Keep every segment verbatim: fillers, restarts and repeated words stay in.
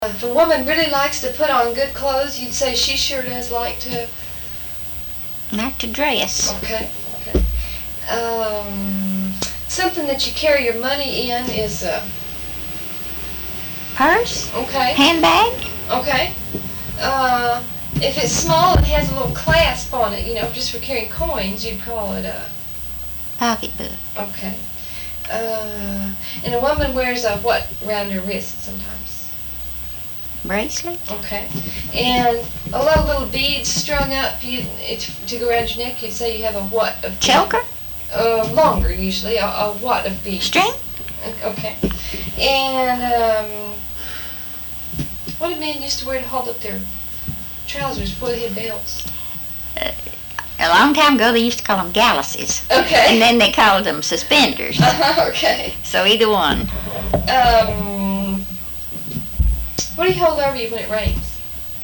If a woman really likes to put on good clothes, you'd say she sure does like to... Like to dress. Okay, okay. Um, something that you carry your money in is a... Purse? Okay. Handbag? Okay. Uh, if it's small and has a little clasp on it, you know, just for carrying coins, you'd call it a... Pocketbook. Okay. Uh, and a woman wears a what around her wrist sometimes? Bracelet? Okay. And a lot of little beads strung up you, to go around your neck, you'd say you have a what of beads? Choker? Uh, longer, usually. A, a what of beads? String? Okay. And, um, what did men used to wear to hold up their trousers before they had belts? Uh, a long time ago, they used to call them galluses. Okay. And then they called them suspenders. Uh-huh, okay. So either one. Um... What do you hold over you when it rains?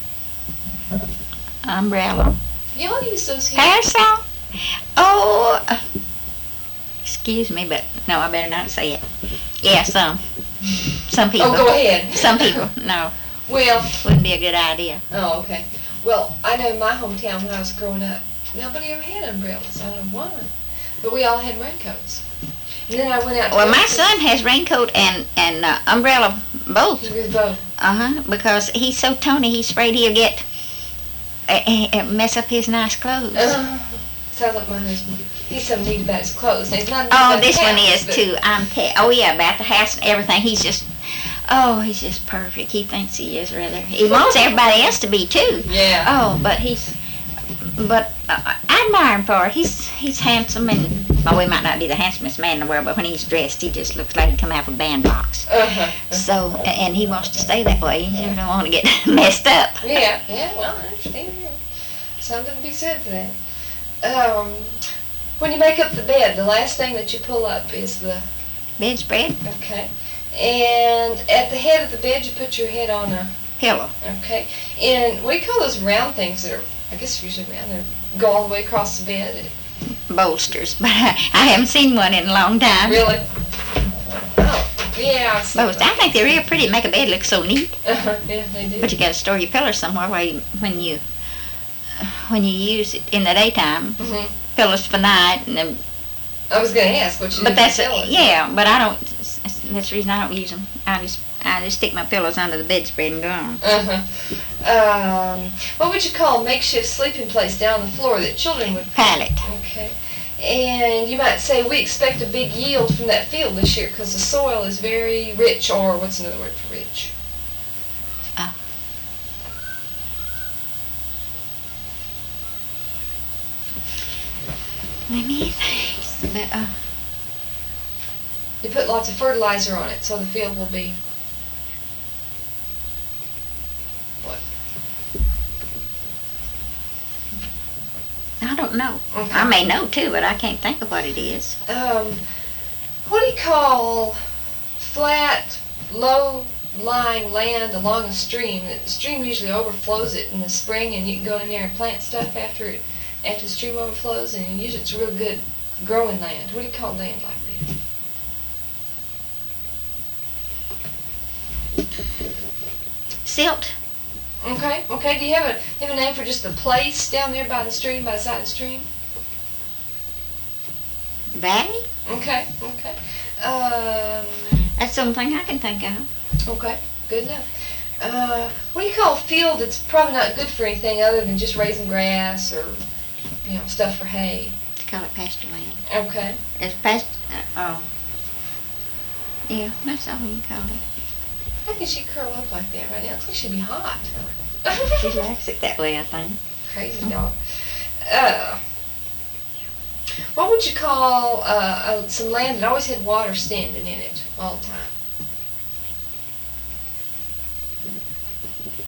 Umbrella. Y'all use those here. Parasol? Oh, uh, excuse me, but no, I better not say it. Yeah, some. Some people. Oh, go ahead. Some people, no. Well. Wouldn't be a good idea. Oh, okay. Well, I know in my hometown when I was growing up, nobody ever had umbrellas. I don't know why. But we all had raincoats. And then I went out to Well, my son has raincoat and, and uh, umbrella both. With both. Uh-huh, because he's so tony, he's afraid he'll get, uh, uh, mess up his nice clothes. Uh, sounds like my husband. He's so neat about his clothes. He's not neat Oh, about this the one house, is too. I'm te- oh yeah, about the house and everything. He's just, oh, he's just perfect. He thinks he is, rather. He wants everybody else to be too. Yeah. Oh, but he's, but uh, I admire him for it. He's he's handsome and, well, he might not be the handsomest man in the world, but when he's dressed, he just looks like he come out of a bandbox. Uh-huh. So, and he wants to stay that way. He don't want to get messed up. Yeah, yeah, well, I understand. Something to be said for that. Um, when you make up the bed, the last thing that you pull up is the... Bedspread? Okay. And at the head of the bed, you put your head on a... Pillow. Okay. And what do you call those round things that are, I guess usually round, they go all the way across the bed? Bolsters, but I, I haven't seen one in a long time. Really? Oh, yeah. I've seen Bolsters. I think they're real pretty. Make a bed look so neat. Uh-huh, yeah, they do. But you got to store your pillows somewhere where you, when you when you use it in the daytime. Mm-hmm. Pillows for night, and then. I was going to ask what you But do that's with pillows. yeah. But I don't. That's the reason I don't use them. I just I just stick my pillows under the bedspread and go on. Uh-huh. Um, what would you call a makeshift sleeping place down on the floor that children would... Pallet. Okay. And you might say, we expect a big yield from that field this year because the soil is very rich, or what's another word for rich? Uh. Let me think. But, uh, You put lots of fertilizer on it, so the field will be... What? I don't know. Okay. I may know too, but I can't think of what it is. Um, what do you call flat, low-lying land along a stream? The stream usually overflows it in the spring, and you can go in there and plant stuff after it, after the stream overflows, and usually it's real good growing land. What do you call land like that? Silt. Okay, okay. Do you have a have a name for just the place down there by the stream, by the side of the stream? Valley? Okay, okay. Um, That's something I can think of. okay, good enough. Uh, what do you call a field that's probably not good for anything other than just raising grass or, you know, stuff for hay? They call it pasture land. Okay. It's past. Uh, oh. Yeah, that's all you call it. How can she curl up like that right now? I think she'd be hot. She likes it that way, I think. Crazy dog. Uh, what would you call uh, uh, some land that always had water standing in it all the time?